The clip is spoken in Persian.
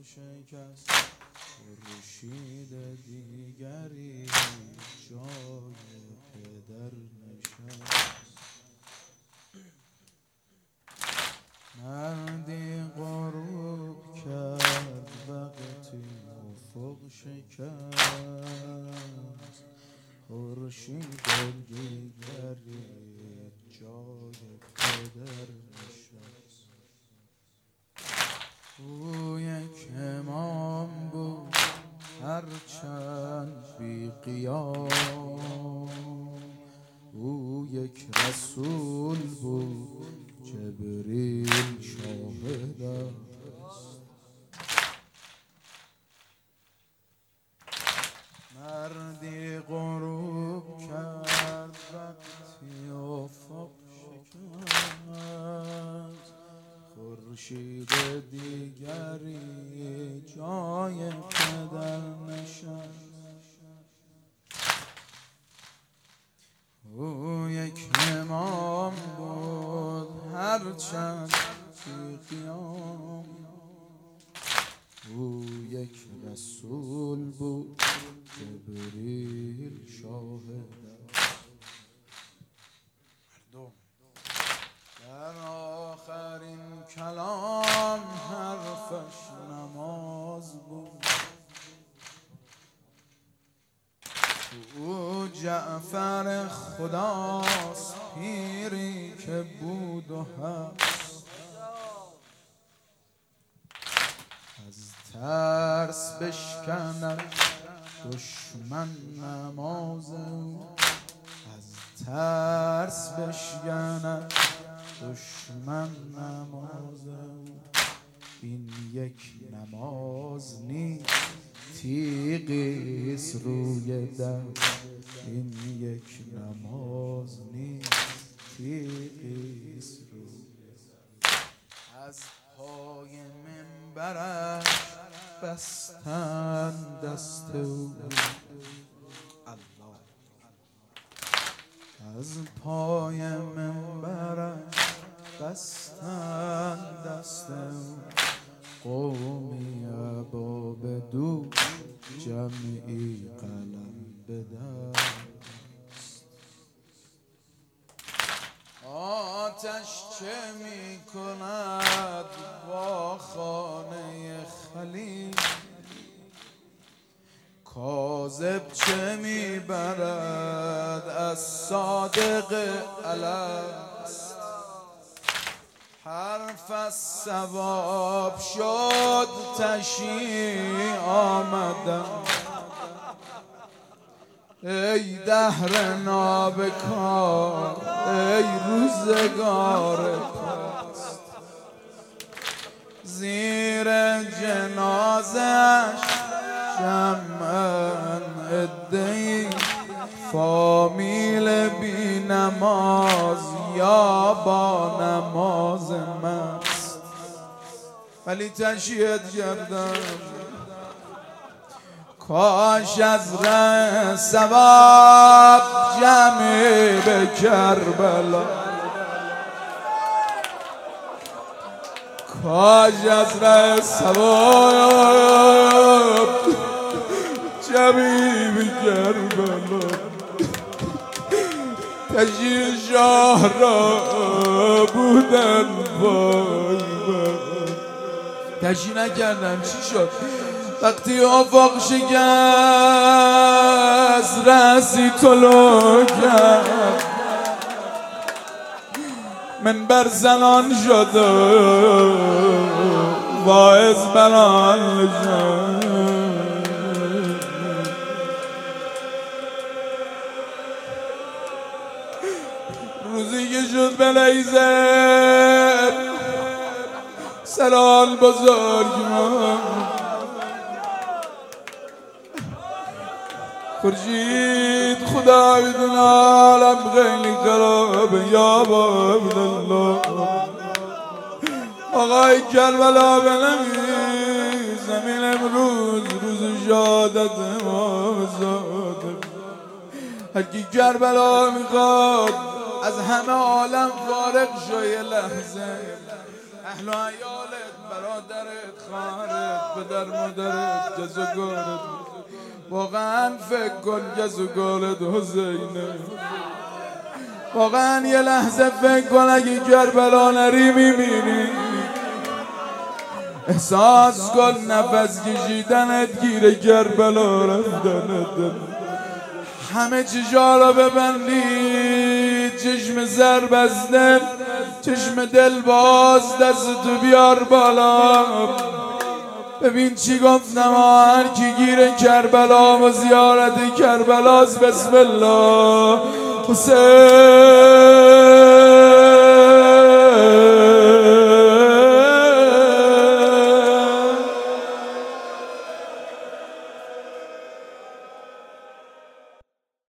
شکست خورشید دیگری جای پدر نشست. مردی غروب کرد وقتی افق شکست خورشید دیگری جای پدر نشست. او یک امام بود هرچند بی قیام، او یک رسول بود جبریل شاهد است. مردی غروب کرد وقتی افق شکست خورشید دیگری جای پدر نشست. او یک امام بود هرچند بی قیام، او یک رسول بود جبریل شاهد است. در آخرین کلام حرفش نماز بود، او جعفر خداست پیری که بود و هست. از ترس بشکند دشمن نماز او، از ترس بشکند دشمن نماز او. این یک نماز نیست تیغیست روی دست، این یک نماز نیست تیغیست روی دست. از پای منبرش بستن دست او، از پای منبرش بستن دست او. قومی اباب دوش جمعی قلم به دست. آتش چه می کند با خانه خلیل، کاذب چه می برد از صادق الست. حرف از ثواب شد تشییع آمدم، ای دهر نابکار ای روزگار پست. زیر جنازش جمعاً عده‌ای فامیل بی نماز یا با نماز مست. ولی تشییع کردم کاش از ره ثواب جمعی به کربلا، کاش از ره ثواب جمعی به کربلا. تشییع شاه را بودن وای من، تشییع نکردم چی شد؟ وقتی افق شکست رسی طلوع کرد، منبر زنان شد واعظ بران نشست. روزی که شد بلیزه سران بزرگ من، خورشید خدا بدون عالم خیلی خرابه یا با عبدالله. آقای کربلا بنمی زمین امروز روز شهادت امام صادق. هرکی کربلا میخواد از همه عالم فارغ شو یه لحظه، اهل و عیالت، برادرت، خواهرت، پدر مادرت، گز و گارت. واقعا فکر کن گز و گارت حسینه. واقعا یه لحظه فکر کن اگه کربلا نری میمیری. احساس کن نفس کشیدنت گیر کربلا رفتنت. همه چیزا رو ببندی، چشم زر بسته، چشم دل باز، دستتو بیار بالا. ببین چی گفتم، هر کی گیر کربلا و زیارت کربلاست. بسم الله. حسین